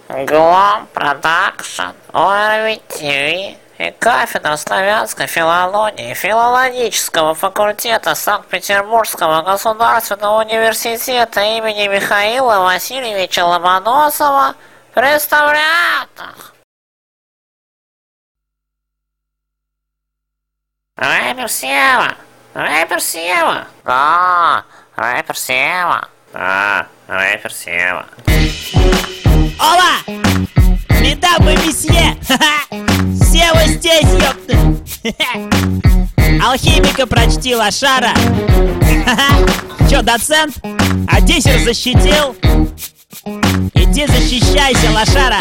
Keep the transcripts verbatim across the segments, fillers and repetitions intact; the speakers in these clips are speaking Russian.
Глом Продакшн, ОРВИ ТВ и кафедра славянской филологии филологического факультета Санкт-Петербургского государственного университета имени Михаила Васильевича Ломоносова представляют рэпер Сева, рэпер Сева, да, рэпер Сева, да, рэпер Сева. Ола! Медабы месье! Сева здесь, ёпта! Алхимика прочти, лошара! Чё, доцент? А диссер защитил? Иди защищайся, лошара!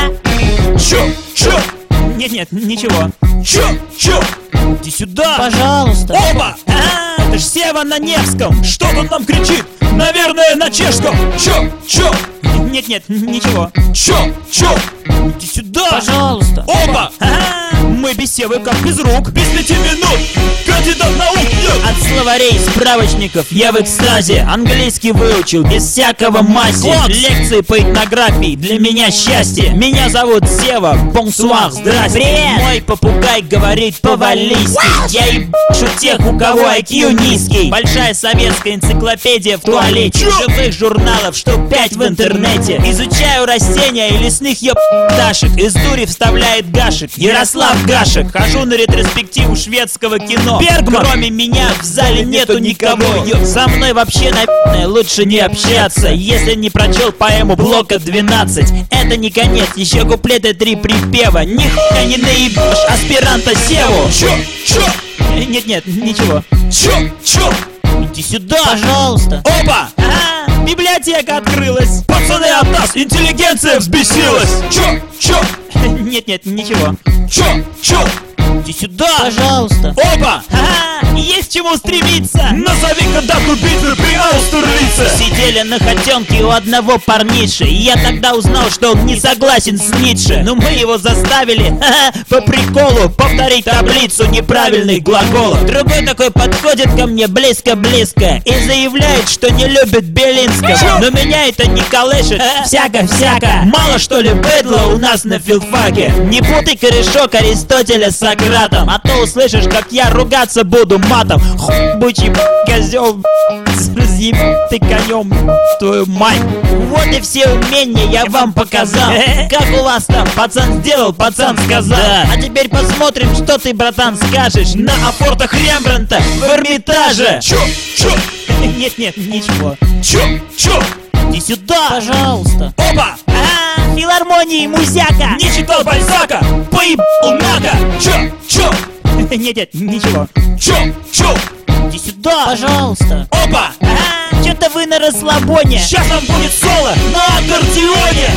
Чё? Чё? Нет-нет, ничего. Чё? Чё? Иди сюда! Пожалуйста. Оба! А, это ж Сева на Невском! Что он нам кричит? Наверное, на чешском. Чё? Чё? Нет-нет, ничего. Чё? Чё? Иди сюда! Пожалуйста. Оба! А, мы без Севы как без рук. Без пяти минут! Кандидат наук! От словарей, справочников я в экстазе. Английский выучил без всякого мази. Лекции по этнографии для меня счастье. Меня зовут Сева, бонсуар, здрасте. Привет. Мой попугай говорит по-валлийски. Я ебашу тех, у кого ай кью низкий. Большая советская энциклопедия в туалете. Живых журналов штук пять в интернете. Изучаю растения и лесных еб***дашек. Из дури вставляет Гашек, Ярослав Гашек. Хожу на ретроспективу шведского кино. Бергман. Кроме меня в зале нету никого. Со мной вообще, наверное, лучше не общаться. Если не прочел поэму блока двенадцать. Это не конец, еще куплеты три припева. Нихуя не наебешь аспиранта Севу. Чё? Чё? Нет-нет, ничего. Чё? Чё? Иди сюда! Пожалуйста. Опа! А, библиотека открылась! Пацаны, от нас интеллигенция взбесилась! Чё? Чё? Нет-нет, ничего. Чё? Чё? Иди сюда! Пожалуйста. Опа! А, есть к чему стремиться! Назови-ка дату битвы при Аустерлице! Сидели на хотенке у одного парниши, и я тогда узнал, что он не согласен с Ницше. Но мы его заставили, ха-ха, по приколу повторить таблицу неправильных глаголов. Другой такой подходит ко мне близко-близко и заявляет, что не любит Белинского. Но меня это не колышет, всяко-всяко. Мало что ли быдла у нас на филфаке? Не путай корешок Аристотеля с Сократом, а то услышишь, как я ругаться буду матом. Хуй бычий козел, разъеб ты конем, твою мать. Вот и все умения я вам показал. Как у вас там? Пацан сделал, пацан сказал. А теперь посмотрим, что ты, братан, скажешь на афортах Рембрандта в Эрмитаже. Чё? Чё? Нет-нет, ничего. Чё? Чё? Иди сюда! Пожалуйста. Опа! А, филармонии Музяка! Не читал Бальзака? Поебал нака! Чё? Чё? Нет-нет, ничего. Чё? Чё? Иди сюда! Пожалуйста. Опа! А, что-то вы на расслабоне. Сейчас нам будет соло на аккордеоне!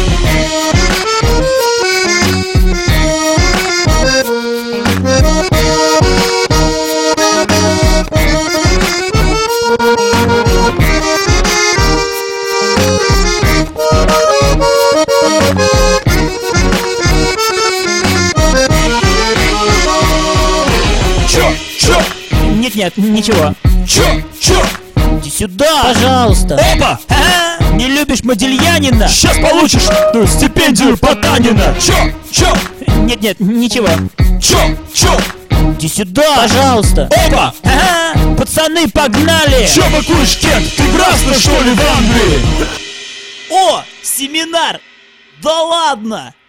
Чё? Чё? Нет-нет, ничего. Чё? Чё? Иди сюда! Пожалуйста. Опа! А, не любишь Модельянина? Сейчас получишь э, стипендию Потанина! Чё? Чё? Нет-нет, ничего. Чё? Чё? Иди сюда! Пожалуйста. Опа! А, пацаны, погнали! Чё быкуешь, Кент? Ты красный, что ли, в Англии? О, семинар! Да ладно!